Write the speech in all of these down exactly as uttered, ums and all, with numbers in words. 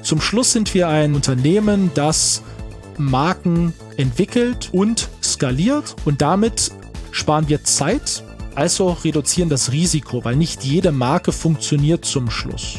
Zum Schluss sind wir ein Unternehmen, das Marken entwickelt und skaliert und damit sparen wir Zeit, als auch reduzieren das Risiko, weil nicht jede Marke funktioniert zum Schluss.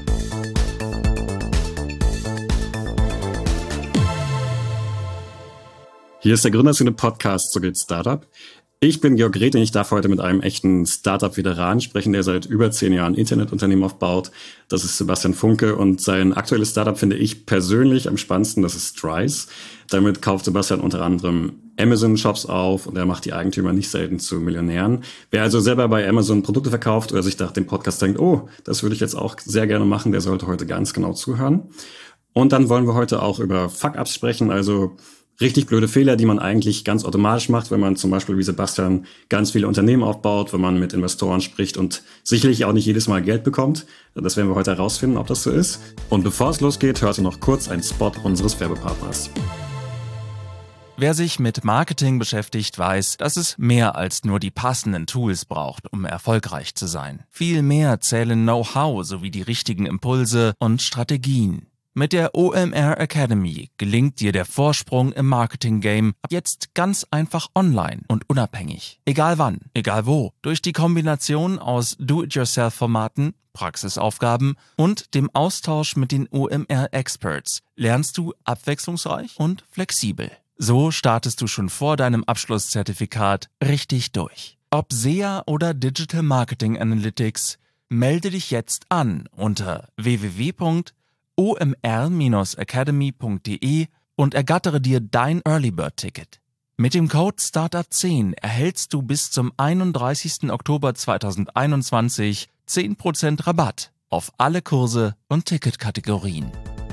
Hier ist der Gründerszene-Podcast So geht Startup. Ich bin Georg Greth und ich darf heute mit einem echten Startup-Veteran sprechen, der seit über zehn Jahren Internetunternehmen aufbaut. Das ist Sebastian Funke und sein aktuelles Startup finde ich persönlich am spannendsten, das ist Strice. Damit kauft Sebastian unter anderem Amazon-Shops auf und er macht die Eigentümer nicht selten zu Millionären. Wer also selber bei Amazon Produkte verkauft oder sich nach dem Podcast denkt, oh, das würde ich jetzt auch sehr gerne machen, der sollte heute ganz genau zuhören. Und dann wollen wir heute auch über Fuck-Ups sprechen, also richtig blöde Fehler, die man eigentlich ganz automatisch macht, wenn man zum Beispiel wie Sebastian ganz viele Unternehmen aufbaut, wenn man mit Investoren spricht und sicherlich auch nicht jedes Mal Geld bekommt. Das werden wir heute herausfinden, ob das so ist. Und bevor es losgeht, hört ihr noch kurz einen Spot unseres Werbepartners. Wer sich mit Marketing beschäftigt, weiß, dass es mehr als nur die passenden Tools braucht, um erfolgreich zu sein. Viel mehr zählen Know-how sowie die richtigen Impulse und Strategien. Mit der O M R Academy gelingt dir der Vorsprung im Marketing-Game ab jetzt ganz einfach online und unabhängig. Egal wann, egal wo. Durch die Kombination aus Do-it-yourself-Formaten, Praxisaufgaben und dem Austausch mit den O M R-Experts lernst du abwechslungsreich und flexibel. So startest du schon vor deinem Abschlusszertifikat richtig durch. Ob S E A oder Digital Marketing Analytics, melde dich jetzt an unter w w w punkt o m r dash academy punkt d e und ergattere dir dein Early Bird Ticket. Mit dem Code Startup zehn erhältst du bis zum einunddreißigsten Oktober zweitausendeinundzwanzig zehn Prozent Rabatt auf alle Kurse und Ticketkategorien.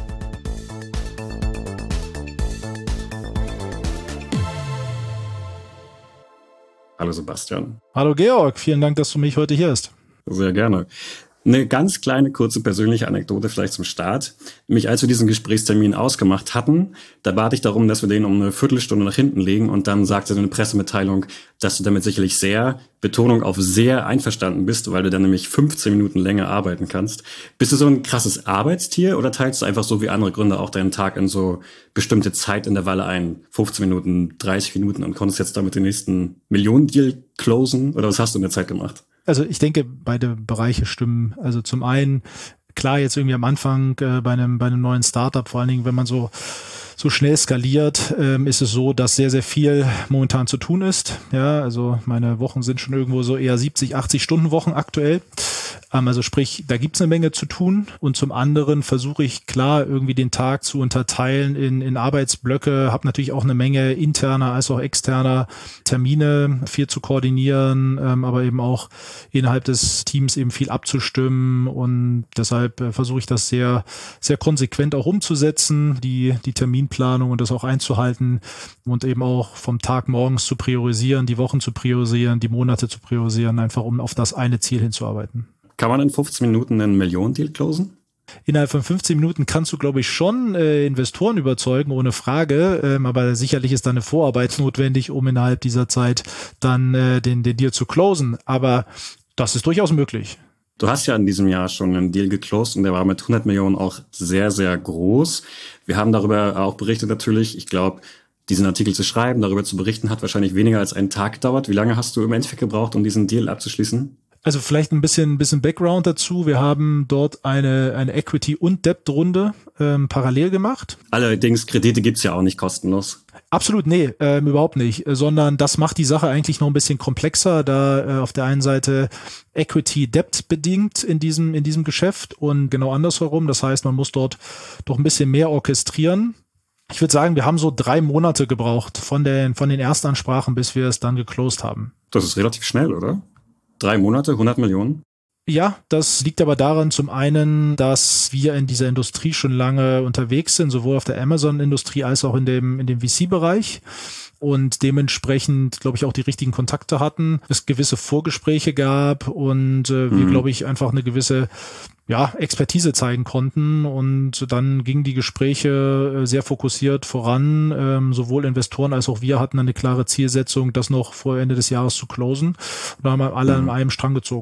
Hallo Sebastian. Hallo Georg, vielen Dank, dass du mich heute hier hast. Sehr gerne. Eine ganz kleine, kurze persönliche Anekdote vielleicht zum Start. Nämlich als wir diesen Gesprächstermin ausgemacht hatten, da bat ich darum, dass wir den um eine Viertelstunde nach hinten legen und dann sagte so eine Pressemitteilung, dass du damit sicherlich sehr, Betonung auf sehr einverstanden bist, weil du dann nämlich fünfzehn Minuten länger arbeiten kannst. Bist du so ein krasses Arbeitstier oder teilst du einfach so wie andere Gründer auch deinen Tag in so bestimmte Zeitintervalle ein? fünfzehn Minuten, dreißig Minuten und konntest jetzt damit den nächsten Millionen-Deal closen? Oder was hast du in der Zeit gemacht? Also ich denke, beide Bereiche stimmen. Also zum einen, klar, jetzt irgendwie am Anfang äh, bei einem bei einem neuen Startup, vor allen Dingen, wenn man so so schnell skaliert, ähm, ist es so, dass sehr, sehr viel momentan zu tun ist. Ja, also meine Wochen sind schon irgendwo so eher siebzig, achtzig Stunden Wochen aktuell. Ähm, also sprich, da gibt's eine Menge zu tun. Und zum anderen versuche ich klar irgendwie den Tag zu unterteilen in, in Arbeitsblöcke, habe natürlich auch eine Menge interner als auch externer Termine, viel zu koordinieren, ähm, aber eben auch innerhalb des Teams eben viel abzustimmen. Und deshalb äh, versuche ich das sehr, sehr konsequent auch umzusetzen, die, die Terminplanung und das auch einzuhalten und eben auch vom Tag morgens zu priorisieren, die Wochen zu priorisieren, die Monate zu priorisieren, einfach um auf das eine Ziel hinzuarbeiten. Kann man in fünfzehn Minuten einen Millionen-Deal closen? Innerhalb von fünfzehn Minuten kannst du, glaube ich, schon äh, Investoren überzeugen, ohne Frage. Ähm, aber sicherlich ist da eine Vorarbeit notwendig, um innerhalb dieser Zeit dann äh, den, den Deal zu closen. Aber das ist durchaus möglich. Du hast ja in diesem Jahr schon einen Deal geclosed und der war mit hundert Millionen auch sehr, sehr groß. Wir haben darüber auch berichtet natürlich. Ich glaube, diesen Artikel zu schreiben, darüber zu berichten, hat wahrscheinlich weniger als einen Tag gedauert. Wie lange hast du im Endeffekt gebraucht, um diesen Deal abzuschließen? Also vielleicht ein bisschen, ein bisschen Background dazu. Wir haben dort eine, eine Equity- und Debt-Runde ähm, parallel gemacht. Allerdings, Kredite gibt's ja auch nicht kostenlos. Absolut, nee, ähm, überhaupt nicht, sondern das macht die Sache eigentlich noch ein bisschen komplexer, da äh, auf der einen Seite Equity-Debt bedingt in diesem, in diesem Geschäft und genau andersherum. Das heißt, man muss dort doch ein bisschen mehr orchestrieren. Ich würde sagen, wir haben so drei Monate gebraucht von den, von den Erstansprachen, bis wir es dann geclosed haben. Das ist relativ schnell, oder? Drei Monate, hundert Millionen? Ja, das liegt aber daran zum einen, dass wir in dieser Industrie schon lange unterwegs sind, sowohl auf der Amazon-Industrie als auch in dem, in dem V C-Bereich. Und dementsprechend, glaube ich, auch die richtigen Kontakte hatten, es gewisse Vorgespräche gab und äh, wir, mhm. glaube ich, einfach eine gewisse ja, Expertise zeigen konnten. Und dann gingen die Gespräche äh, sehr fokussiert voran. Ähm, sowohl Investoren als auch wir hatten eine klare Zielsetzung, das noch vor Ende des Jahres zu closen. Und da haben wir alle mhm. an einem Strang gezogen.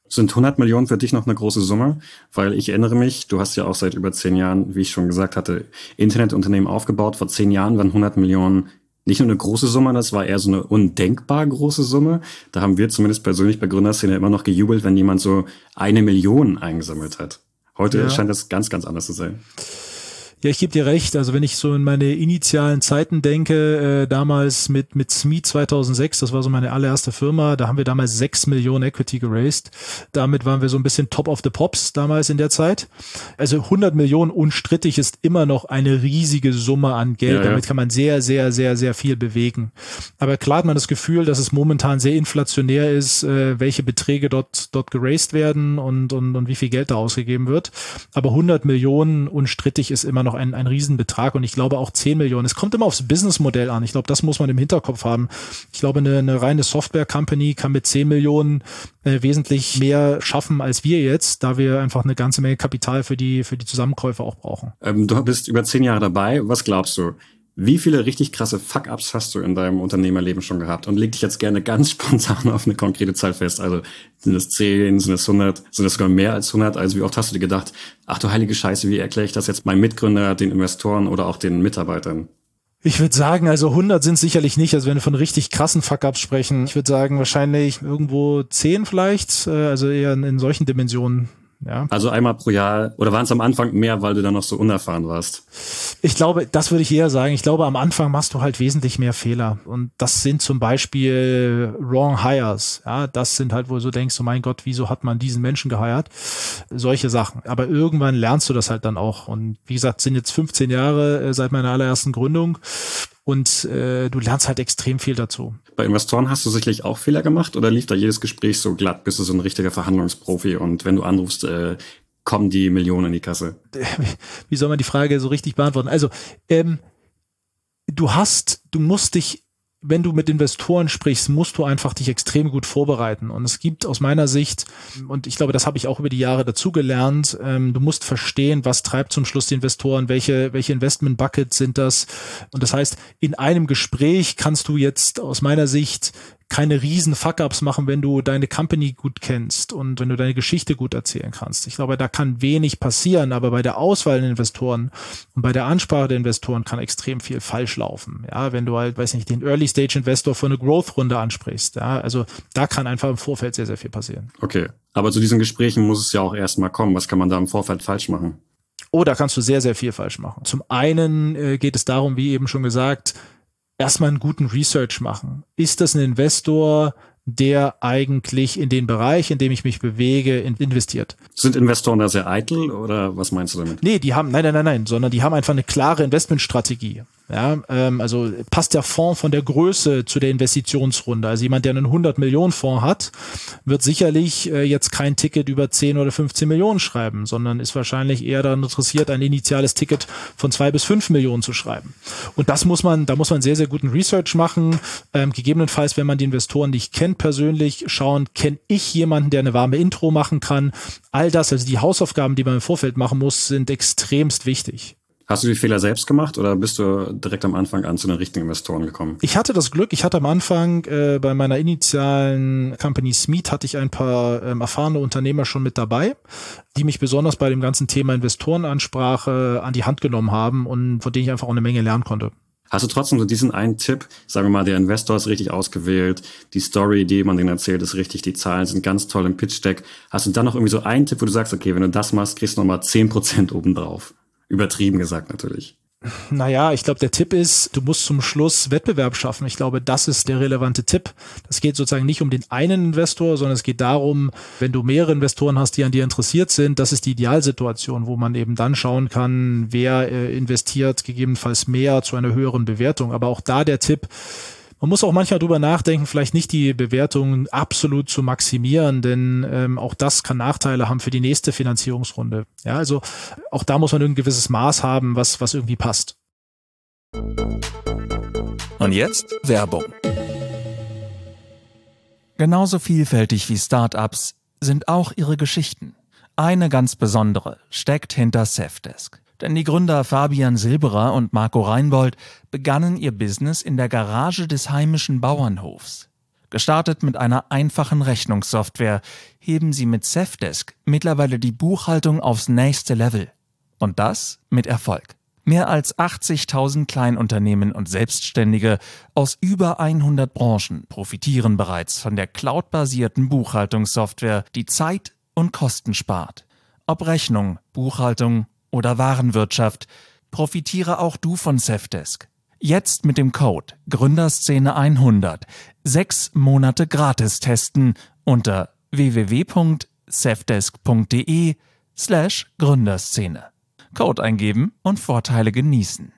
Sind hundert Millionen für dich noch eine große Summe? Weil ich erinnere mich, du hast ja auch seit über zehn Jahren, wie ich schon gesagt hatte, Internetunternehmen aufgebaut. Vor zehn Jahren waren hundert Millionen nicht nur eine große Summe, das war eher so eine undenkbar große Summe. Da haben wir zumindest persönlich bei Gründerszene immer noch gejubelt, wenn jemand so eine Million eingesammelt hat. Heute ja. scheint das ganz, ganz anders zu sein. Ja, ich gebe dir recht. Also wenn ich so in meine initialen Zeiten denke, äh, damals mit mit Smee zweitausendsechs, das war so meine allererste Firma, da haben wir damals sechs Millionen Equity geraced. Damit waren wir so ein bisschen top of the pops damals in der Zeit. Also hundert Millionen unstrittig ist immer noch eine riesige Summe an Geld. Ja, ja. Damit kann man sehr, sehr, sehr, sehr viel bewegen. Aber klar hat man das Gefühl, dass es momentan sehr inflationär ist, äh, welche Beträge dort dort geraced werden und, und und wie viel Geld da ausgegeben wird. Aber hundert Millionen unstrittig ist immer noch ein, ein Riesenbetrag und ich glaube auch zehn Millionen. Es kommt immer aufs Businessmodell an. Ich glaube, das muss man im Hinterkopf haben. Ich glaube, eine, eine reine Software-Company kann mit zehn Millionen äh, wesentlich mehr schaffen als wir jetzt, da wir einfach eine ganze Menge Kapital für die, für die Zusammenkäufe auch brauchen. Ähm, du bist über zehn Jahre dabei. Was glaubst du? Wie viele richtig krasse Fuck-Ups hast du in deinem Unternehmerleben schon gehabt? Und leg dich jetzt gerne ganz spontan auf eine konkrete Zahl fest. Also sind es zehn, sind es hundert, sind es sogar mehr als hundert? Also wie oft hast du dir gedacht, ach du heilige Scheiße, wie erkläre ich das jetzt meinem Mitgründer, den Investoren oder auch den Mitarbeitern? Ich würde sagen, also hundert sind sicherlich nicht, also wenn wir von richtig krassen Fuck-Ups sprechen. Ich würde sagen, wahrscheinlich irgendwo zehn vielleicht, also eher in solchen Dimensionen. Ja. Also einmal pro Jahr, oder waren es am Anfang mehr, weil du dann noch so unerfahren warst? Ich glaube, das würde ich eher sagen. Ich glaube, am Anfang machst du halt wesentlich mehr Fehler. Und das sind zum Beispiel Wrong Hires. Ja, das sind halt, wo du so denkst, oh mein Gott, wieso hat man diesen Menschen geheiert? Solche Sachen. Aber irgendwann lernst du das halt dann auch. Und wie gesagt, sind jetzt fünfzehn Jahre seit meiner allerersten Gründung. Und äh, du lernst halt extrem viel dazu. Bei Investoren hast du sicherlich auch Fehler gemacht oder lief da jedes Gespräch so glatt? Bist du so ein richtiger Verhandlungsprofi und wenn du anrufst, äh, kommen die Millionen in die Kasse? Wie soll man die Frage so richtig beantworten? Also ähm, du hast, du musst dich, wenn du mit Investoren sprichst, musst du einfach dich extrem gut vorbereiten. Und es gibt aus meiner Sicht, und ich glaube, das habe ich auch über die Jahre dazugelernt, ähm, du musst verstehen, was treibt zum Schluss die Investoren, welche, welche Investment-Buckets sind das. Und das heißt, in einem Gespräch kannst du jetzt aus meiner Sicht keine riesen Fuck-Ups machen, wenn du deine Company gut kennst und wenn du deine Geschichte gut erzählen kannst. Ich glaube, da kann wenig passieren, aber bei der Auswahl der Investoren und bei der Ansprache der Investoren kann extrem viel falsch laufen. Ja, wenn du halt, weiß nicht, den Early-Stage-Investor für eine Growth-Runde ansprichst. Ja, also da kann einfach im Vorfeld sehr, sehr viel passieren. Okay, aber zu diesen Gesprächen muss es ja auch erstmal kommen. Was kann man da im Vorfeld falsch machen? Oh, da kannst du sehr, sehr viel falsch machen. Zum einen äh, geht es darum, wie eben schon gesagt, erstmal einen guten Research machen. Ist das ein Investor, der eigentlich in den Bereich, in dem ich mich bewege, investiert? Sind Investoren da sehr eitel oder was meinst du damit? Nee, die haben, nein, nein, nein, nein, sondern die haben einfach eine klare Investmentstrategie. Ja, ähm, also passt der Fonds von der Größe zu der Investitionsrunde. Also jemand, der einen hundert Millionen Fonds hat, wird sicherlich äh, jetzt kein Ticket über zehn oder fünfzehn Millionen schreiben, sondern ist wahrscheinlich eher daran interessiert, ein initiales Ticket von zwei bis fünf Millionen zu schreiben. Und das muss man, da muss man sehr, sehr guten Research machen. Ähm, gegebenenfalls, wenn man die Investoren nicht kennt persönlich, schauen, kenne ich jemanden, der eine warme Intro machen kann. All das, also die Hausaufgaben, die man im Vorfeld machen muss, sind extremst wichtig. Hast du die Fehler selbst gemacht oder bist du direkt am Anfang an zu den richtigen Investoren gekommen? Ich hatte das Glück, ich hatte am Anfang äh, bei meiner initialen Company Smee hatte ich ein paar ähm, erfahrene Unternehmer schon mit dabei, die mich besonders bei dem ganzen Thema Investorenansprache an die Hand genommen haben und von denen ich einfach auch eine Menge lernen konnte. Hast du trotzdem so diesen einen Tipp, sagen wir mal, der Investor ist richtig ausgewählt, die Story, die man denen erzählt, ist richtig, die Zahlen sind ganz toll im Pitch-Deck. Hast du dann noch irgendwie so einen Tipp, wo du sagst, okay, wenn du das machst, kriegst du nochmal zehn Prozent obendrauf? Übertrieben gesagt natürlich. Naja, ich glaube, der Tipp ist, du musst zum Schluss Wettbewerb schaffen. Ich glaube, das ist der relevante Tipp. Das geht sozusagen nicht um den einen Investor, sondern es geht darum, wenn du mehrere Investoren hast, die an dir interessiert sind, das ist die Idealsituation, wo man eben dann schauen kann, wer äh, investiert gegebenenfalls mehr zu einer höheren Bewertung. Aber auch da der Tipp, man muss auch manchmal drüber nachdenken, vielleicht nicht die Bewertungen absolut zu maximieren, denn ähm, auch das kann Nachteile haben für die nächste Finanzierungsrunde. Ja, also auch da muss man ein gewisses Maß haben, was, was irgendwie passt. Und jetzt Werbung. Genauso vielfältig wie Startups sind auch ihre Geschichten. Eine ganz besondere steckt hinter Safdesk. Denn die Gründer Fabian Silberer und Marco Reinbold begannen ihr Business in der Garage des heimischen Bauernhofs. Gestartet mit einer einfachen Rechnungssoftware heben sie mit Safdesk mittlerweile die Buchhaltung aufs nächste Level. Und das mit Erfolg. Mehr als achtzigtausend Kleinunternehmen und Selbstständige aus über hundert Branchen profitieren bereits von der cloudbasierten Buchhaltungssoftware, die Zeit und Kosten spart. Ob Rechnung, Buchhaltung oder Warenwirtschaft, profitiere auch du von Safdesk. Jetzt mit dem Code Gründerszene hundert sechs Monate gratis testen unter w w w punkt safdesk punkt d e slash Gründerszene. Code eingeben und Vorteile genießen.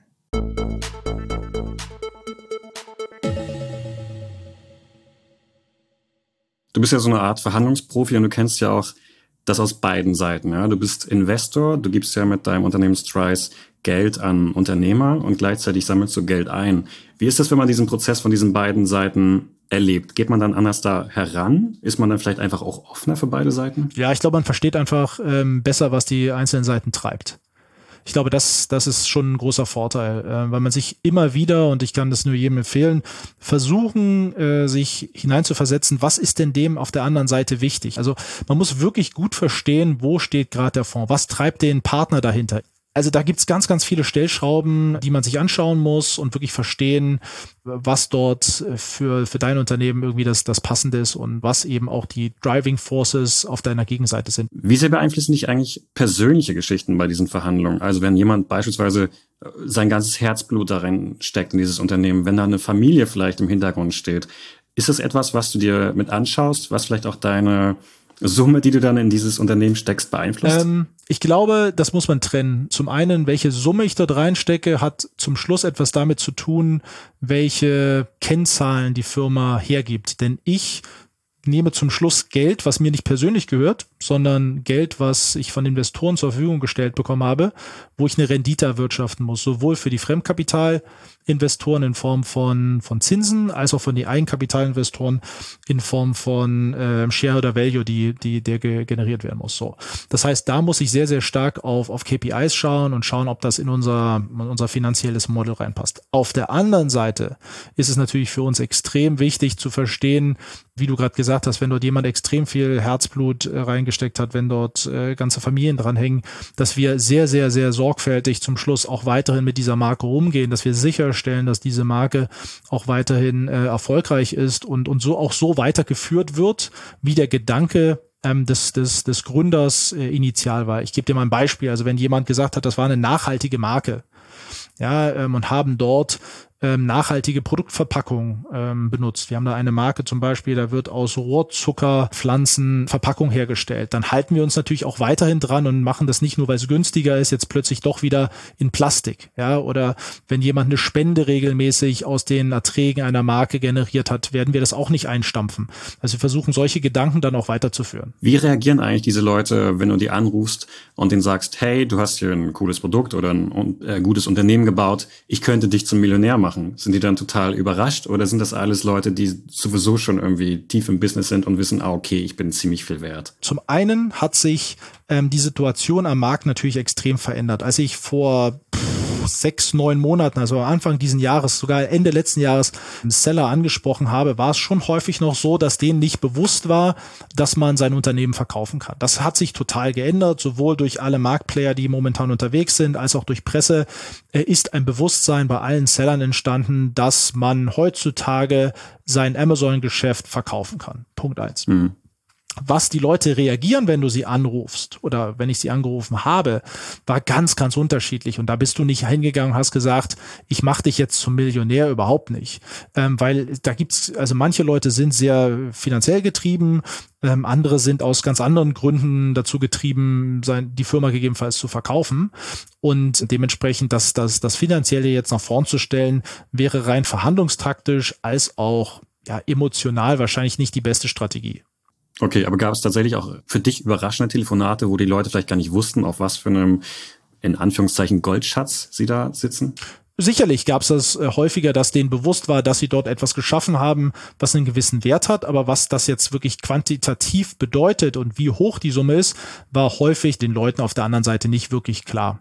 Du bist ja so eine Art Verhandlungsprofi und du kennst ja auch das aus beiden Seiten. Ja? Du bist Investor, du gibst ja mit deinem Unternehmen Strice Geld an Unternehmer und gleichzeitig sammelst du Geld ein. Wie ist das, wenn man diesen Prozess von diesen beiden Seiten erlebt? Geht man dann anders da heran? Ist man dann vielleicht einfach auch offener für beide Seiten? Ja, ich glaube, man versteht einfach ähm, besser, was die einzelnen Seiten treibt. Ich glaube, das, das ist schon ein großer Vorteil, äh, weil man sich immer wieder, und ich kann das nur jedem empfehlen, versuchen, äh, sich hineinzuversetzen, was ist denn dem auf der anderen Seite wichtig? Also man muss wirklich gut verstehen, wo steht gerade der Fonds, was treibt den Partner dahinter? Also da gibt's ganz, ganz viele Stellschrauben, die man sich anschauen muss und wirklich verstehen, was dort für für dein Unternehmen irgendwie das das Passende ist und was eben auch die Driving Forces auf deiner Gegenseite sind. Wie sehr beeinflussen dich eigentlich persönliche Geschichten bei diesen Verhandlungen? Also wenn jemand beispielsweise sein ganzes Herzblut darin steckt in dieses Unternehmen, wenn da eine Familie vielleicht im Hintergrund steht, ist das etwas, was du dir mit anschaust, was vielleicht auch deine Summe, die du dann in dieses Unternehmen steckst, beeinflusst? Ähm, ich glaube, das muss man trennen. Zum einen, welche Summe ich dort reinstecke, hat zum Schluss etwas damit zu tun, welche Kennzahlen die Firma hergibt. Denn ich nehme zum Schluss Geld, was mir nicht persönlich gehört, sondern Geld, was ich von Investoren zur Verfügung gestellt bekommen habe, wo ich eine Rendite erwirtschaften muss, sowohl für die Fremdkapitalinvestoren in Form von von Zinsen, als auch von den Eigenkapitalinvestoren in Form von äh, Shareholder Value, die die der ge- generiert werden muss. So, das heißt, da muss ich sehr sehr stark auf auf K P Is schauen und schauen, ob das in unser in unser finanzielles Modell reinpasst. Auf der anderen Seite ist es natürlich für uns extrem wichtig zu verstehen, wie du gerade gesagt hast, wenn dort jemand extrem viel Herzblut äh, reingesteckt hat, wenn dort äh, ganze Familien dranhängen, dass wir sehr, sehr, sehr sorgfältig zum Schluss auch weiterhin mit dieser Marke umgehen, dass wir sicherstellen, dass diese Marke auch weiterhin äh, erfolgreich ist und, und so auch so weitergeführt wird, wie der Gedanke ähm, des, des, des Gründers äh, initial war. Ich gebe dir mal ein Beispiel. Also wenn jemand gesagt hat, das war eine nachhaltige Marke, ja, ähm, und haben dort ähm, nachhaltige Produktverpackung ähm, benutzt. Wir haben da eine Marke zum Beispiel, da wird aus Rohrzuckerpflanzen Verpackung hergestellt. Dann halten wir uns natürlich auch weiterhin dran und machen das nicht nur, weil es günstiger ist, jetzt plötzlich doch wieder in Plastik. Ja, oder wenn jemand eine Spende regelmäßig aus den Erträgen einer Marke generiert hat, werden wir das auch nicht einstampfen. Also wir versuchen, solche Gedanken dann auch weiterzuführen. Wie reagieren eigentlich diese Leute, wenn du die anrufst und denen sagst, hey, du hast hier ein cooles Produkt oder ein äh, gutes Unternehmen gebaut, ich könnte dich zum Millionär machen? Sind die dann total überrascht oder sind das alles Leute, die sowieso schon irgendwie tief im Business sind und wissen, ah, okay, ich bin ziemlich viel wert? Zum einen hat sich ähm, die Situation am Markt natürlich extrem verändert. Als ich vor pff, sechs, neun Monaten, also Anfang diesen Jahres, sogar Ende letzten Jahres, einen Seller angesprochen habe, war es schon häufig noch so, dass denen nicht bewusst war, dass man sein Unternehmen verkaufen kann. Das hat sich total geändert, sowohl durch alle Marktplayer, die momentan unterwegs sind, als auch durch Presse. Ist ein Bewusstsein bei allen Sellern entstanden, dass man heutzutage sein Amazon-Geschäft verkaufen kann. Punkt eins. Mhm. Was die Leute reagieren, wenn du sie anrufst oder wenn ich sie angerufen habe, war ganz, ganz unterschiedlich. Und da bist du nicht hingegangen und hast gesagt, ich mache dich jetzt zum Millionär, überhaupt nicht. Ähm, weil da gibt's, also manche Leute sind sehr finanziell getrieben, ähm, andere sind aus ganz anderen Gründen dazu getrieben, sein, die Firma gegebenenfalls zu verkaufen. Und dementsprechend das, das, das Finanzielle jetzt nach vorn zu stellen, wäre rein verhandlungstaktisch als auch ja, emotional wahrscheinlich nicht die beste Strategie. Okay, aber gab es tatsächlich auch für dich überraschende Telefonate, wo die Leute vielleicht gar nicht wussten, auf was für einem, in Anführungszeichen, Goldschatz sie da sitzen? Sicherlich gab es das äh, häufiger, dass denen bewusst war, dass sie dort etwas geschaffen haben, was einen gewissen Wert hat. Aber was das jetzt wirklich quantitativ bedeutet und wie hoch die Summe ist, war häufig den Leuten auf der anderen Seite nicht wirklich klar.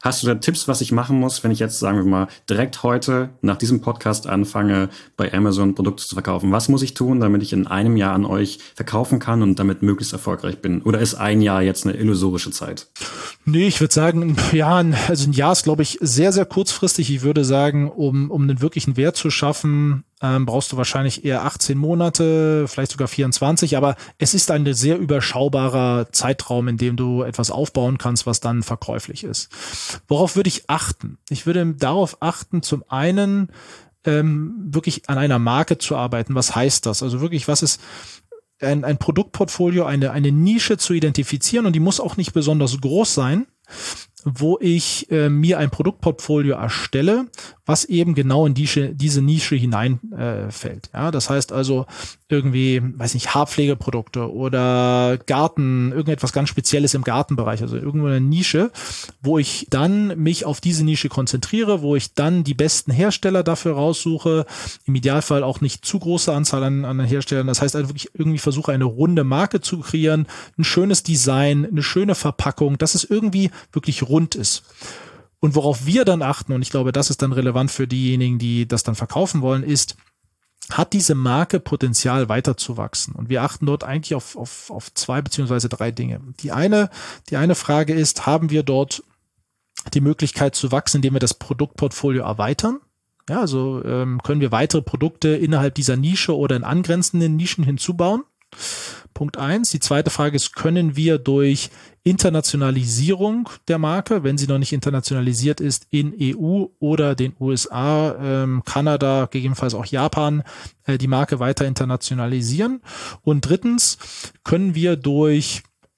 Hast du da Tipps, was ich machen muss, wenn ich jetzt, sagen wir mal, direkt heute nach diesem Podcast anfange, bei Amazon Produkte zu verkaufen? Was muss ich tun, damit ich in einem Jahr an euch verkaufen kann und damit möglichst erfolgreich bin? Oder ist ein Jahr jetzt eine illusorische Zeit? Nee, ich würde sagen, ja, also ein Jahr ist, glaube ich, sehr, sehr kurzfristig. Ich würde sagen, um, um einen wirklichen Wert zu schaffen, ähm, brauchst du wahrscheinlich eher achtzehn Monate, vielleicht sogar vierundzwanzig. Aber es ist ein sehr überschaubarer Zeitraum, in dem du etwas aufbauen kannst, was dann verkäuflich ist. Worauf würde ich achten? Ich würde darauf achten, zum einen ähm, wirklich an einer Marke zu arbeiten. Was heißt das? Also wirklich, was ist ein, ein Produktportfolio, eine, eine Nische zu identifizieren, und die muss auch nicht besonders groß sein, wo ich äh, mir ein Produktportfolio erstelle, was eben genau in die, diese Nische hineinfällt. Äh, ja, das heißt also irgendwie, weiß nicht, Haarpflegeprodukte oder Garten, irgendetwas ganz Spezielles im Gartenbereich, also irgendwo eine Nische, wo ich dann mich auf diese Nische konzentriere, wo ich dann die besten Hersteller dafür raussuche, im Idealfall auch nicht zu große Anzahl an, an Herstellern. Das heißt also wirklich irgendwie versuche, eine runde Marke zu kreieren, ein schönes Design, eine schöne Verpackung, dass es irgendwie wirklich rund ist. Und worauf wir dann achten, und ich glaube, das ist dann relevant für diejenigen, die das dann verkaufen wollen, ist, hat diese Marke Potenzial weiterzuwachsen? Und wir achten dort eigentlich auf, auf, auf zwei beziehungsweise drei Dinge. Die eine, die eine Frage ist, haben wir dort die Möglichkeit zu wachsen, indem wir das Produktportfolio erweitern? Ja, also ähm, können wir weitere Produkte innerhalb dieser Nische oder in angrenzenden Nischen hinzubauen? Punkt eins. Die zweite Frage ist, können wir durch Internationalisierung der Marke, wenn sie noch nicht internationalisiert ist, in E U oder den U S A, ähm, Kanada, gegebenenfalls auch Japan, äh, die Marke weiter internationalisieren? Und drittens, können wir durch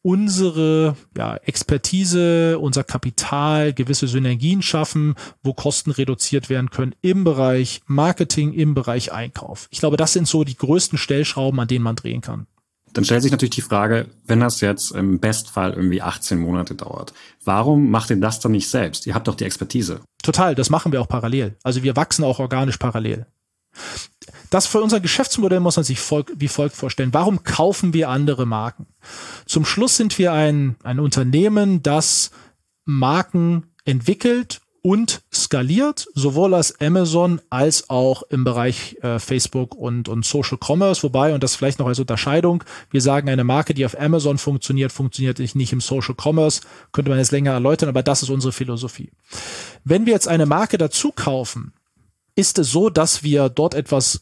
unsere ja, Expertise, unser Kapital, gewisse Synergien schaffen, wo Kosten reduziert werden können im Bereich Marketing, im Bereich Einkauf? Ich glaube, das sind so die größten Stellschrauben, an denen man drehen kann. Dann stellt sich natürlich die Frage, wenn das jetzt im Bestfall irgendwie achtzehn Monate dauert, warum macht ihr das dann nicht selbst? Ihr habt doch die Expertise. Total, das machen wir auch parallel. Also wir wachsen auch organisch parallel. Das für unser Geschäftsmodell muss man sich folg, wie folgt vorstellen. Warum kaufen wir andere Marken? Zum Schluss sind wir ein, ein Unternehmen, das Marken entwickelt und skaliert, sowohl als Amazon als auch im Bereich äh, Facebook und, und Social Commerce. Wobei, und das vielleicht noch als Unterscheidung, wir sagen, eine Marke, die auf Amazon funktioniert, funktioniert nicht im Social Commerce. Könnte man jetzt länger erläutern, aber das ist unsere Philosophie. Wenn wir jetzt eine Marke dazu kaufen, ist es so, dass wir dort etwas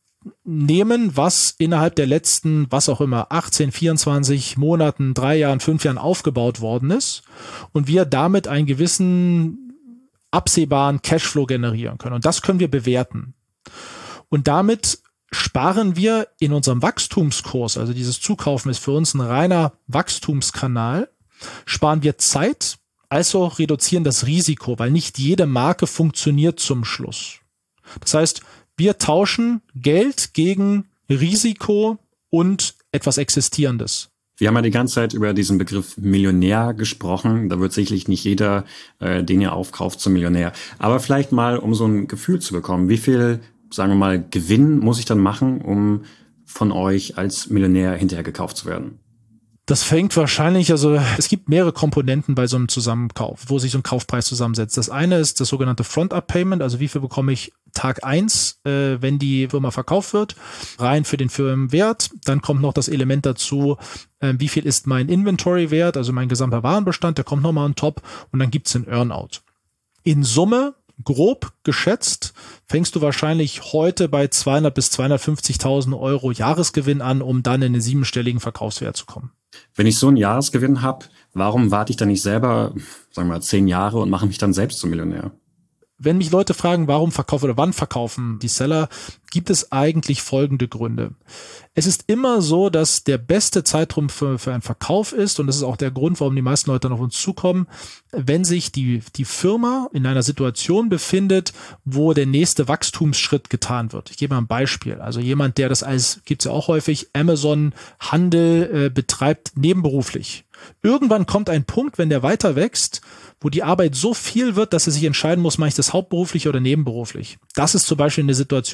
nehmen, was innerhalb der letzten, was auch immer, achtzehn, vierundzwanzig Monaten, drei Jahren, fünf Jahren aufgebaut worden ist und wir damit einen gewissen absehbaren Cashflow generieren können. Und das können wir bewerten. Und damit sparen wir in unserem Wachstumskurs, also dieses Zukaufen ist für uns ein reiner Wachstumskanal, sparen wir Zeit, also reduzieren das Risiko, weil nicht jede Marke funktioniert zum Schluss. Das heißt, wir tauschen Geld gegen Risiko und etwas Existierendes. Wir haben ja die ganze Zeit über diesen Begriff Millionär gesprochen. Da wird sicherlich nicht jeder, äh, den ihr aufkauft, zum Millionär. Aber vielleicht mal, um so ein Gefühl zu bekommen, wie viel, sagen wir mal, Gewinn muss ich dann machen, um von euch als Millionär hinterher gekauft zu werden? Das fängt wahrscheinlich, also es gibt mehrere Komponenten bei so einem Zusammenkauf, wo sich so ein Kaufpreis zusammensetzt. Das eine ist das sogenannte Front-Up-Payment, also wie viel bekomme ich Tag eins, äh, wenn die Firma verkauft wird, rein für den Firmenwert. Dann kommt noch das Element dazu, äh, wie viel ist mein Inventory-Wert, also mein gesamter Warenbestand, der kommt nochmal on top und dann gibt's den Earnout. In Summe, grob geschätzt, fängst du wahrscheinlich heute bei zweihundert bis zweihundertfünfzigtausend Euro Jahresgewinn an, um dann in den siebenstelligen Verkaufswert zu kommen. Wenn ich so einen Jahresgewinn habe, warum warte ich dann nicht selber, sagen wir mal, zehn Jahre und mache mich dann selbst zum Millionär? Wenn mich Leute fragen, warum verkaufen oder wann verkaufen die Seller, gibt es eigentlich folgende Gründe. Es ist immer so, dass der beste Zeitraum für, für einen Verkauf ist, und das ist auch der Grund, warum die meisten Leute dann auf uns zukommen, wenn sich die, die Firma in einer Situation befindet, wo der nächste Wachstumsschritt getan wird. Ich gebe mal ein Beispiel. Also jemand, der das als, gibt's ja auch häufig, Amazon-Handel äh, betreibt nebenberuflich. Irgendwann kommt ein Punkt, wenn der weiter wächst, wo die Arbeit so viel wird, dass er sich entscheiden muss, mache ich das hauptberuflich oder nebenberuflich. Das ist zum Beispiel eine Situation, wo er sagt,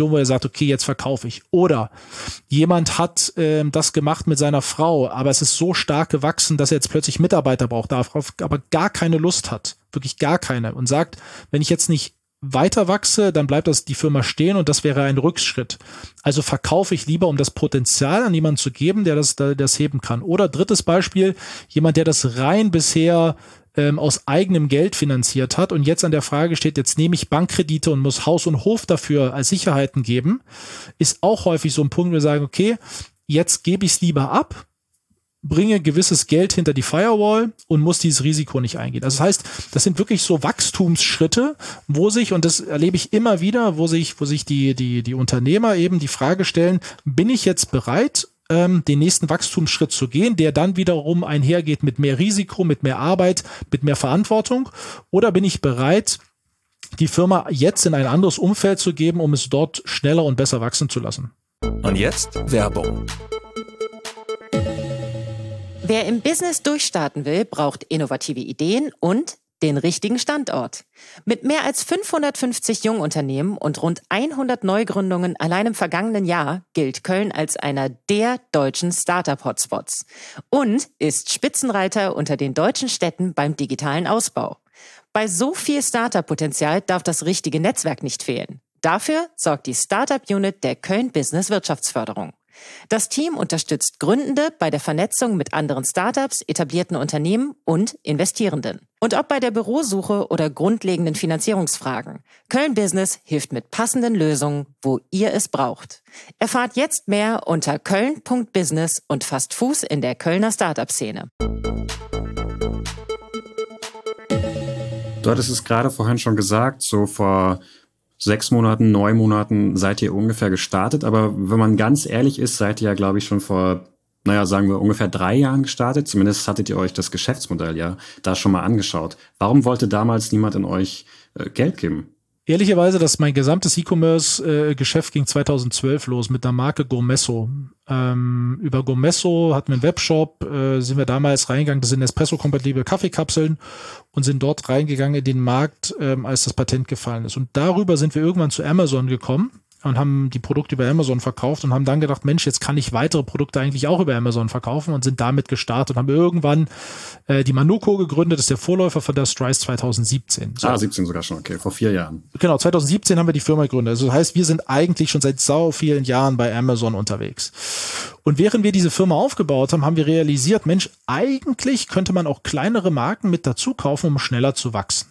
okay, jetzt verkaufe ich. Oder jemand hat äh, das gemacht mit seiner Frau, aber es ist so stark gewachsen, dass er jetzt plötzlich Mitarbeiter braucht, darauf aber gar keine Lust hat, wirklich gar keine, und sagt, wenn ich jetzt nicht weiter wachse, dann bleibt das die Firma stehen und das wäre ein Rückschritt. Also verkaufe ich lieber, um das Potenzial an jemanden zu geben, der das, der das heben kann. Oder drittes Beispiel, jemand, der das rein bisher ähm, aus eigenem Geld finanziert hat und jetzt an der Frage steht, jetzt nehme ich Bankkredite und muss Haus und Hof dafür als Sicherheiten geben, ist auch häufig so ein Punkt, wo wir sagen, okay, jetzt gebe ich es lieber ab, bringe gewisses Geld hinter die Firewall und muss dieses Risiko nicht eingehen. Also das heißt, das sind wirklich so Wachstumsschritte, wo sich, und das erlebe ich immer wieder, wo sich, wo sich die, die, die Unternehmer eben die Frage stellen, bin ich jetzt bereit, ähm, den nächsten Wachstumsschritt zu gehen, der dann wiederum einhergeht mit mehr Risiko, mit mehr Arbeit, mit mehr Verantwortung, oder bin ich bereit, die Firma jetzt in ein anderes Umfeld zu geben, um es dort schneller und besser wachsen zu lassen? Und jetzt Werbung. Wer im Business durchstarten will, braucht innovative Ideen und den richtigen Standort. Mit mehr als fünfhundertfünfzig Jungunternehmen und rund hundert Neugründungen allein im vergangenen Jahr gilt Köln als einer der deutschen Startup-Hotspots und ist Spitzenreiter unter den deutschen Städten beim digitalen Ausbau. Bei so viel Startup-Potenzial darf das richtige Netzwerk nicht fehlen. Dafür sorgt die Startup-Unit der Köln Business Wirtschaftsförderung. Das Team unterstützt Gründende bei der Vernetzung mit anderen Startups, etablierten Unternehmen und Investierenden. Und ob bei der Bürosuche oder grundlegenden Finanzierungsfragen, Köln Business hilft mit passenden Lösungen, wo ihr es braucht. Erfahrt jetzt mehr unter köln punkt business und fasst Fuß in der Kölner Startup-Szene. Du hattest es gerade vorhin schon gesagt, so vor sechs Monaten, neun Monaten seid ihr ungefähr gestartet. Aber wenn man ganz ehrlich ist, seid ihr ja, glaube ich, schon vor, naja, sagen wir ungefähr drei Jahren gestartet. Zumindest hattet ihr euch das Geschäftsmodell ja da schon mal angeschaut. Warum wollte damals niemand in euch äh, Geld geben? Ehrlicherweise, dass mein gesamtes E-Commerce-Geschäft ging zweitausendzwölf los mit der Marke Gourmesso. Ähm, über Gourmesso hatten wir einen Webshop, äh, sind wir damals reingegangen, das sind Espresso-kompatible Kaffeekapseln, und sind dort reingegangen in den Markt, ähm, als das Patent gefallen ist. Und darüber sind wir irgendwann zu Amazon gekommen und haben die Produkte über Amazon verkauft und haben dann gedacht, Mensch, jetzt kann ich weitere Produkte eigentlich auch über Amazon verkaufen, und sind damit gestartet und haben irgendwann äh, die Manuko gegründet, das ist der Vorläufer von der Strice zweitausendsiebzehn. So. Ah, siebzehn sogar schon, okay, vor vier Jahren. Genau, zweitausendsiebzehn haben wir die Firma gegründet. Also das heißt, wir sind eigentlich schon seit sau vielen Jahren bei Amazon unterwegs. Und während wir diese Firma aufgebaut haben, haben wir realisiert, Mensch, eigentlich könnte man auch kleinere Marken mit dazu kaufen, um schneller zu wachsen.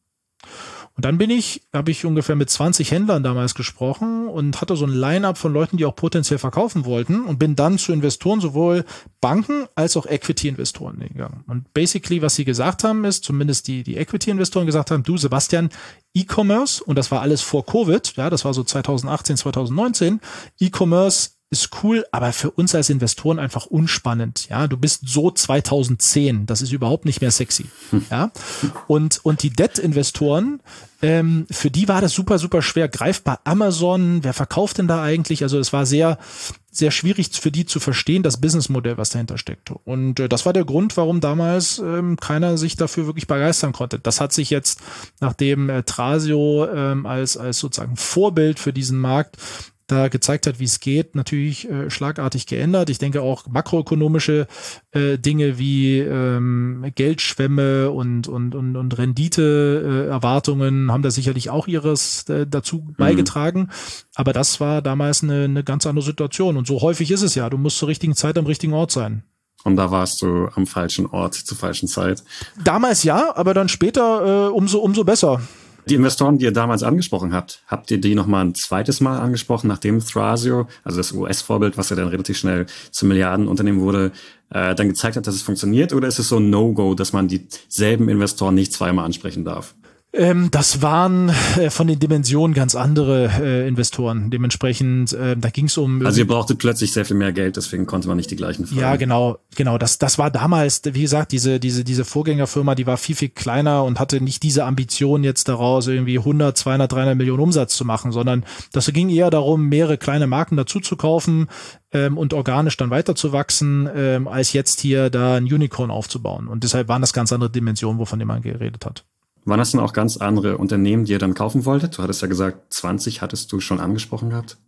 Und dann bin ich, habe ich ungefähr mit zwanzig Händlern damals gesprochen und hatte so ein Line-up von Leuten, die auch potenziell verkaufen wollten, und bin dann zu Investoren, sowohl Banken als auch Equity-Investoren gegangen. Und basically, was sie gesagt haben, ist, zumindest die, die Equity-Investoren gesagt haben, du Sebastian, E-Commerce, und das war alles vor Covid, ja, das war so zweitausendachtzehn, zweitausendneunzehn, E-Commerce ist cool, aber für uns als Investoren einfach unspannend. Ja, du bist so zweitausendzehn, das ist überhaupt nicht mehr sexy. Ja, und und die Debt-Investoren, ähm, für die war das super super schwer greifbar. Amazon, wer verkauft denn da eigentlich? Also es war sehr sehr schwierig für die zu verstehen, das Businessmodell, was dahinter steckt. Und äh, das war der Grund, warum damals ähm, keiner sich dafür wirklich begeistern konnte. Das hat sich jetzt, nachdem äh, Thrasio ähm, als als sozusagen Vorbild für diesen Markt da gezeigt hat, wie es geht, natürlich äh, schlagartig geändert. Ich denke auch makroökonomische äh, Dinge wie ähm, Geldschwemme und und und und Rendite-Erwartungen äh, haben da sicherlich auch ihres äh, dazu mhm. beigetragen. Aber das war damals eine, eine ganz andere Situation. Und so häufig ist es ja. Du musst zur richtigen Zeit am richtigen Ort sein. Und da warst du am falschen Ort zur falschen Zeit. Damals ja, aber dann später äh, umso umso besser. Die Investoren, die ihr damals angesprochen habt, habt ihr die nochmal ein zweites Mal angesprochen, nachdem Thrasio, also das U S-Vorbild, was ja dann relativ schnell zum Milliardenunternehmen wurde, äh, dann gezeigt hat, dass es funktioniert? Oder ist es so ein No-Go, dass man dieselben Investoren nicht zweimal ansprechen darf? Ähm, das waren äh, von den Dimensionen ganz andere äh, Investoren. Dementsprechend, äh, da ging es um... Also ihr brauchtet plötzlich sehr viel mehr Geld, deswegen konnte man nicht die gleichen fragen. Ja, genau, genau. Das, das war damals, wie gesagt, diese, diese, diese Vorgängerfirma, die war viel, viel kleiner und hatte nicht diese Ambition jetzt daraus, irgendwie hundert, zweihundert, dreihundert Millionen Umsatz zu machen, sondern das ging eher darum, mehrere kleine Marken dazu zu kaufen ähm, und organisch dann weiterzuwachsen, ähm, als jetzt hier da ein Unicorn aufzubauen. Und deshalb waren das ganz andere Dimensionen, wovon man geredet hat. Waren das denn auch ganz andere Unternehmen, die ihr dann kaufen wolltet? Du hattest ja gesagt, zwanzig hattest du schon angesprochen gehabt.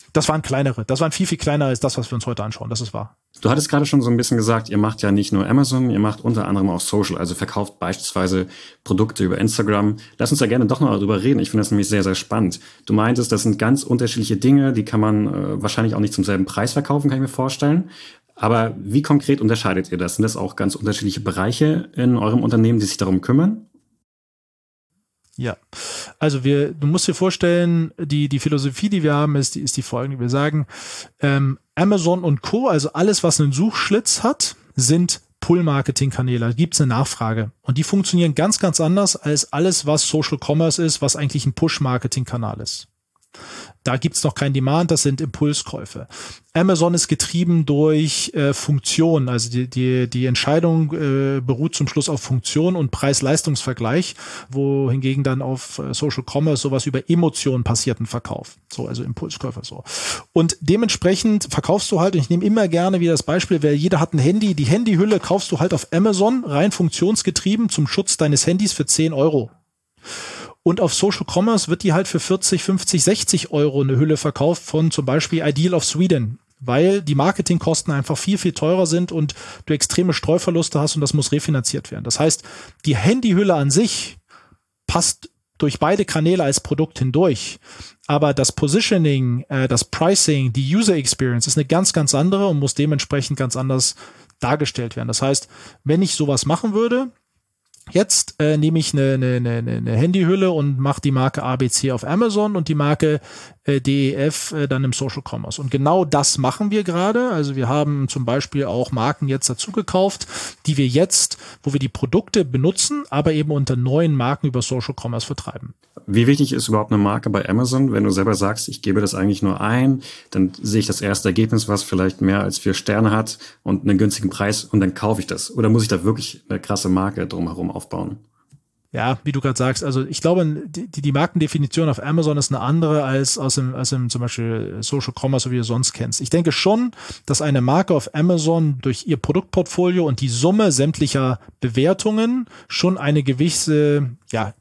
Das waren kleinere. Das waren viel, viel kleiner als das, was wir uns heute anschauen. Das ist wahr. Du hattest gerade schon so ein bisschen gesagt, ihr macht ja nicht nur Amazon, ihr macht unter anderem auch Social, also verkauft beispielsweise Produkte über Instagram. Lass uns da gerne doch noch darüber reden. Ich finde das nämlich sehr, sehr spannend. Du meintest, das sind ganz unterschiedliche Dinge, die kann man äh, wahrscheinlich auch nicht zum selben Preis verkaufen, kann ich mir vorstellen. Aber wie konkret unterscheidet ihr das? Sind das auch ganz unterschiedliche Bereiche in eurem Unternehmen, die sich darum kümmern? Ja, also wir, du musst dir vorstellen, die, die Philosophie, die wir haben, ist die, ist die folgende. Wir sagen, ähm, Amazon und Co., also alles, was einen Suchschlitz hat, sind Pull-Marketing-Kanäle. Da gibt es eine Nachfrage. Und die funktionieren ganz, ganz anders als alles, was Social Commerce ist, was eigentlich ein Push-Marketing-Kanal ist. Da gibt's noch kein Demand, das sind Impulskäufe. Amazon ist getrieben durch äh, Funktion, also die, die, die Entscheidung äh, beruht zum Schluss auf Funktion und Preis-Leistungs-Vergleich, wohingegen dann auf äh, Social Commerce sowas über Emotionen passierten Verkauf, so, also Impulskäufer so. Und dementsprechend verkaufst du halt, und ich nehme immer gerne wieder das Beispiel, weil jeder hat ein Handy, die Handyhülle kaufst du halt auf Amazon, rein funktionsgetrieben zum Schutz deines Handys für zehn Euro. Und auf Social Commerce wird die halt für vierzig, fünfzig, sechzig Euro eine Hülle verkauft von zum Beispiel Ideal of Sweden, weil die Marketingkosten einfach viel, viel teurer sind und du extreme Streuverluste hast und das muss refinanziert werden. Das heißt, die Handyhülle an sich passt durch beide Kanäle als Produkt hindurch. Aber das Positioning, äh, das Pricing, die User Experience ist eine ganz, ganz andere und muss dementsprechend ganz anders dargestellt werden. Das heißt, wenn ich sowas machen würde, jetzt äh, nehme ich eine, eine, eine, eine Handyhülle und mache die Marke A B C auf Amazon und die Marke äh, D E F äh, dann im Social Commerce. Und genau das machen wir gerade. Also wir haben zum Beispiel auch Marken jetzt dazu gekauft, die wir jetzt, wo wir die Produkte benutzen, aber eben unter neuen Marken über Social Commerce vertreiben. Wie wichtig ist überhaupt eine Marke bei Amazon? Wenn du selber sagst, ich gebe das eigentlich nur ein, dann sehe ich das erste Ergebnis, was vielleicht mehr als vier Sterne hat und einen günstigen Preis und dann kaufe ich das. Oder muss ich da wirklich eine krasse Marke drumherum aufbauen? Ja, wie du gerade sagst, also ich glaube, die, die Markendefinition auf Amazon ist eine andere als aus dem, als im zum Beispiel Social Commerce, so wie du sonst kennst. Ich denke schon, dass eine Marke auf Amazon durch ihr Produktportfolio und die Summe sämtlicher Bewertungen schon eine gewisse, ja,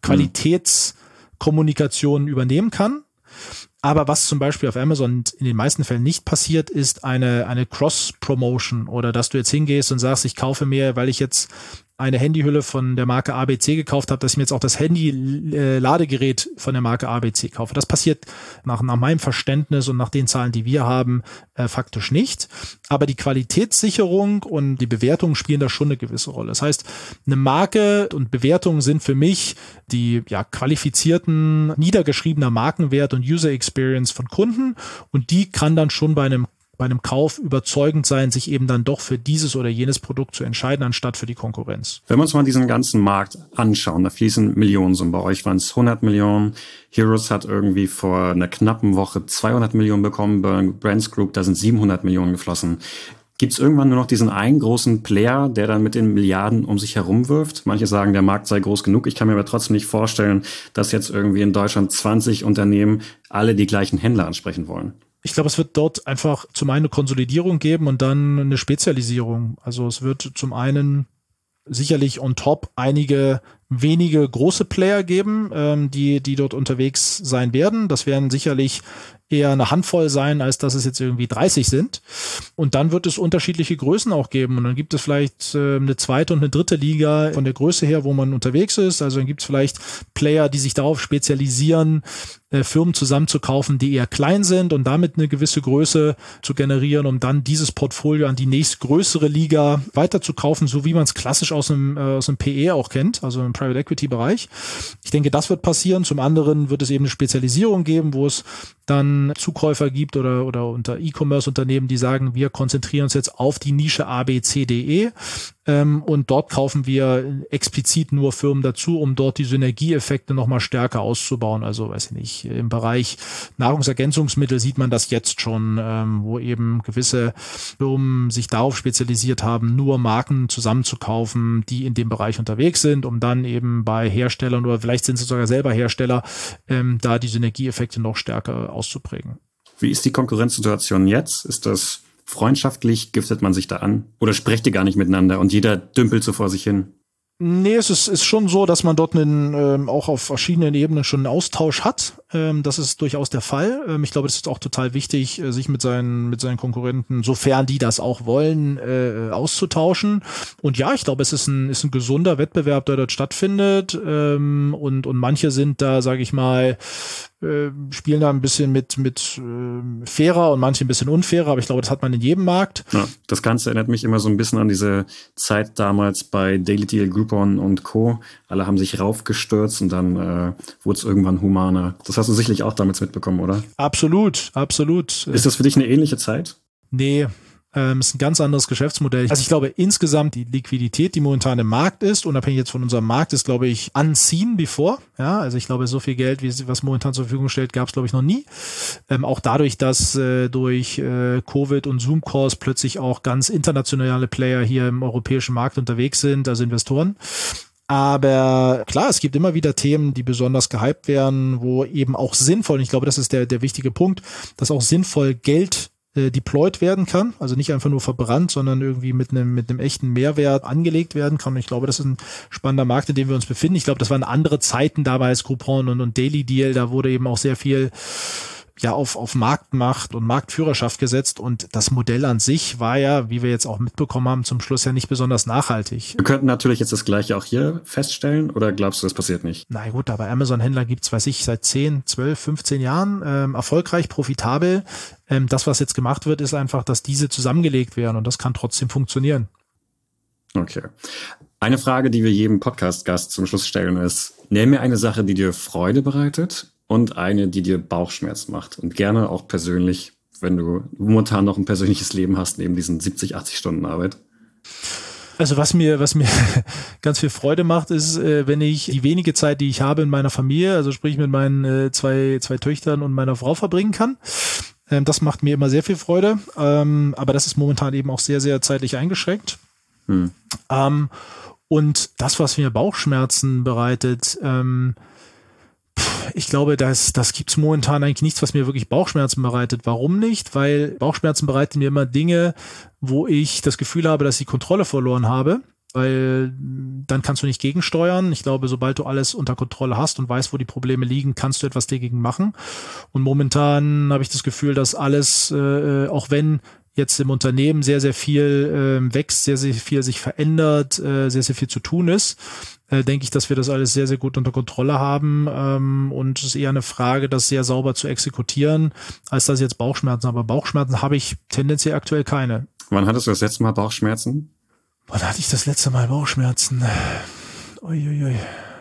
Qualitätskommunikation übernehmen kann. Aber was zum Beispiel auf Amazon in den meisten Fällen nicht passiert, ist eine, eine Cross-Promotion oder dass du jetzt hingehst und sagst, ich kaufe mehr, weil ich jetzt eine Handyhülle von der Marke A B C gekauft habe, dass ich mir jetzt auch das Handy-Ladegerät von der Marke A B C kaufe. Das passiert nach, nach meinem Verständnis und nach den Zahlen, die wir haben, äh, faktisch nicht. Aber die Qualitätssicherung und die Bewertung spielen da schon eine gewisse Rolle. Das heißt, eine Marke und Bewertungen sind für mich die ja qualifizierten, niedergeschriebener Markenwert und User Experience von Kunden und die kann dann schon bei einem bei einem Kauf überzeugend sein, sich eben dann doch für dieses oder jenes Produkt zu entscheiden, anstatt für die Konkurrenz. Wenn wir uns mal diesen ganzen Markt anschauen, da fließen Millionen, so bei euch waren es hundert Millionen. Heroes hat irgendwie vor einer knappen Woche zweihundert Millionen bekommen, bei Brands Group, da sind siebenhundert Millionen geflossen. Gibt es irgendwann nur noch diesen einen großen Player, der dann mit den Milliarden um sich herum wirft? Manche sagen, der Markt sei groß genug. Ich kann mir aber trotzdem nicht vorstellen, dass jetzt irgendwie in Deutschland zwanzig Unternehmen alle die gleichen Händler ansprechen wollen. Ich glaube, es wird dort einfach zum einen eine Konsolidierung geben und dann eine Spezialisierung. Also es wird zum einen sicherlich on top einige wenige große Player geben, ähm, die die dort unterwegs sein werden. Das werden sicherlich eher eine Handvoll sein, als dass es jetzt irgendwie dreißig sind. Und dann wird es unterschiedliche Größen auch geben. Und dann gibt es vielleicht äh, eine zweite und eine dritte Liga von der Größe her, wo man unterwegs ist. Also dann gibt es vielleicht Player, die sich darauf spezialisieren, äh, Firmen zusammenzukaufen, die eher klein sind und damit eine gewisse Größe zu generieren, um dann dieses Portfolio an die nächstgrößere Liga weiterzukaufen, so wie man es klassisch aus einem, äh, aus einem P E auch kennt, also im Private Equity Bereich. Ich denke, das wird passieren. Zum anderen wird es eben eine Spezialisierung geben, wo es dann Zukäufer gibt oder oder unter E-Commerce-Unternehmen, die sagen, wir konzentrieren uns jetzt auf die Nische A B C D E ähm, und dort kaufen wir explizit nur Firmen dazu, um dort die Synergieeffekte nochmal stärker auszubauen. Also weiß ich nicht, im Bereich Nahrungsergänzungsmittel sieht man das jetzt schon, ähm, wo eben gewisse Firmen sich darauf spezialisiert haben, nur Marken zusammenzukaufen, die in dem Bereich unterwegs sind, um dann eben bei Herstellern oder vielleicht sind sie sogar selber Hersteller, ähm, da die Synergieeffekte noch stärker auszuprägen. Wie ist die Konkurrenzsituation jetzt? Ist das freundschaftlich? Giftet man sich da an? Oder sprecht ihr gar nicht miteinander und jeder dümpelt so vor sich hin? Nee, es ist, ist schon so, dass man dort einen, ähm, auch auf verschiedenen Ebenen schon einen Austausch hat. Ähm, das ist durchaus der Fall. Ähm, ich glaube, es ist auch total wichtig, äh, sich mit seinen, mit seinen Konkurrenten, sofern die das auch wollen, äh, auszutauschen. Und ja, ich glaube, es ist ein, ist ein gesunder Wettbewerb, der dort stattfindet. Ähm, und, und manche sind da, sage ich mal, äh, spielen da ein bisschen mit, mit äh, fairer und manche ein bisschen unfairer. Aber ich glaube, das hat man in jedem Markt. Ja, das Ganze erinnert mich immer so ein bisschen an diese Zeit damals bei Daily Deal, Groupon und Co. Alle haben sich raufgestürzt und dann äh, wurde es irgendwann humaner. Das hast du sicherlich auch damals mitbekommen, oder? Absolut, absolut. Ist das für dich eine ähnliche Zeit? Nee. Ähm, ist ein ganz anderes Geschäftsmodell. Also ich glaube insgesamt die Liquidität, die momentan im Markt ist, unabhängig jetzt von unserem Markt, ist, glaube ich, unseen before. Ja, also ich glaube, so viel Geld, wie was momentan zur Verfügung stellt, gab es, glaube ich, noch nie. Ähm, auch dadurch, dass äh, durch äh, Covid und Zoom-Calls plötzlich auch ganz internationale Player hier im europäischen Markt unterwegs sind, also Investoren. Aber klar, es gibt immer wieder Themen, die besonders gehypt werden, wo eben auch sinnvoll, und ich glaube, das ist der, der wichtige Punkt, dass auch sinnvoll Geld äh, deployed werden kann, also nicht einfach nur verbrannt, sondern irgendwie mit einem mit einem echten Mehrwert angelegt werden kann. Und ich glaube, das ist ein spannender Markt, in dem wir uns befinden. Ich glaube, das waren andere Zeiten damals, Groupon und, und Daily Deal, da wurde eben auch sehr viel ja auf auf Marktmacht und Marktführerschaft gesetzt, und das Modell an sich war ja, wie wir jetzt auch mitbekommen haben, zum Schluss ja nicht besonders nachhaltig. Wir könnten natürlich jetzt das Gleiche auch hier feststellen, oder glaubst du, das passiert nicht? Na gut, aber Amazon-Händler gibt's, weiß ich, seit zehn, zwölf, fünfzehn Jahren, ähm, erfolgreich, profitabel. Ähm, das, was jetzt gemacht wird, ist einfach, dass diese zusammengelegt werden, und das kann trotzdem funktionieren. Okay. Eine Frage, die wir jedem Podcast-Gast zum Schluss stellen, ist: Nenn mir eine Sache, die dir Freude bereitet, und eine, die dir Bauchschmerzen macht. Und gerne auch persönlich, wenn du momentan noch ein persönliches Leben hast, neben diesen siebzig, achtzig Stunden Arbeit. Also was mir, was mir ganz viel Freude macht, ist, äh, wenn ich die wenige Zeit, die ich habe in meiner Familie, also sprich mit meinen äh, zwei, zwei Töchtern und meiner Frau verbringen kann. Ähm, das macht mir immer sehr viel Freude. Ähm, aber das ist momentan eben auch sehr, sehr zeitlich eingeschränkt. Hm. Ähm, und das, was mir Bauchschmerzen bereitet, ähm, ich glaube, das, das gibt's momentan eigentlich nichts, was mir wirklich Bauchschmerzen bereitet. Warum nicht? Weil Bauchschmerzen bereiten mir immer Dinge, wo ich das Gefühl habe, dass ich die Kontrolle verloren habe. Weil dann kannst du nicht gegensteuern. Ich glaube, sobald du alles unter Kontrolle hast und weißt, wo die Probleme liegen, kannst du etwas dagegen machen. Und momentan habe ich das Gefühl, dass alles, äh, auch wenn jetzt im Unternehmen sehr, sehr viel äh, wächst, sehr, sehr viel sich verändert, äh, sehr, sehr viel zu tun ist, äh, denke ich, dass wir das alles sehr, sehr gut unter Kontrolle haben, ähm, und es ist eher eine Frage, das sehr sauber zu exekutieren, als dass jetzt Bauchschmerzen. Aber Bauchschmerzen habe ich tendenziell aktuell keine. Wann hattest du das letzte Mal Bauchschmerzen? Wann hatte ich das letzte Mal Bauchschmerzen? Uiuiui.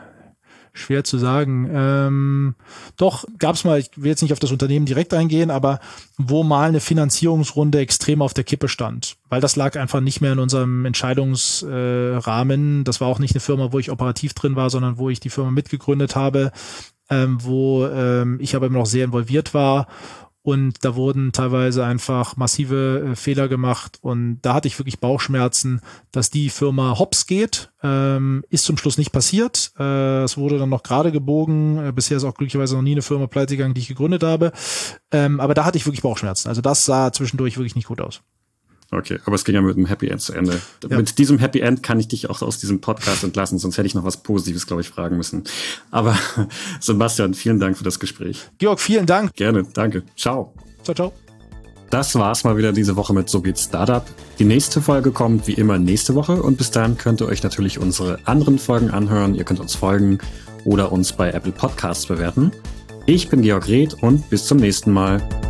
Schwer zu sagen. Ähm, doch, gab es mal, ich will jetzt nicht auf das Unternehmen direkt eingehen, aber wo mal eine Finanzierungsrunde extrem auf der Kippe stand. Weil das lag einfach nicht mehr in unserem Entscheidungsrahmen. Äh, das war auch nicht eine Firma, wo ich operativ drin war, sondern wo ich die Firma mitgegründet habe, ähm, wo ähm, ich aber immer noch sehr involviert war. Und da wurden teilweise einfach massive äh, Fehler gemacht. Und da hatte ich wirklich Bauchschmerzen, dass die Firma hops geht. Ähm, ist zum Schluss nicht passiert. Äh, es wurde dann noch gerade gebogen. Äh, bisher ist auch glücklicherweise noch nie eine Firma pleite gegangen, die ich gegründet habe. Ähm, aber da hatte ich wirklich Bauchschmerzen. Also das sah zwischendurch wirklich nicht gut aus. Okay, aber es ging ja mit einem Happy End zu Ende. Ja. Mit diesem Happy End kann ich dich auch aus diesem Podcast entlassen, sonst hätte ich noch was Positives, glaube ich, fragen müssen. Aber Sebastian, vielen Dank für das Gespräch. Georg, vielen Dank. Gerne, danke. Ciao. Ciao, ciao. Das war's mal wieder diese Woche mit So geht's Startup. Die nächste Folge kommt wie immer nächste Woche, und bis dahin könnt ihr euch natürlich unsere anderen Folgen anhören. Ihr könnt uns folgen oder uns bei Apple Podcasts bewerten. Ich bin Georg Reth und bis zum nächsten Mal.